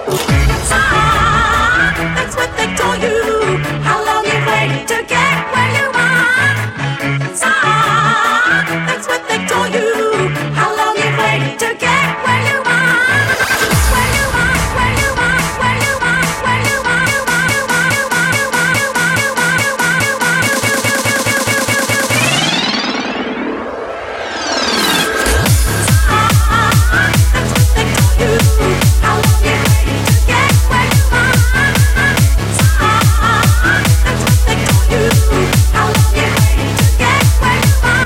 That's what they told you. How long you waited to get where you are? That's what they told you. How long you waited to get where you are? Where you are, where you are, where you are, where you are, you are, you are, you are, you are, you are, you are, you are, you are, that's what they told you. How long you waited to get where you are? That's what they told you. How long you waited to get where you are?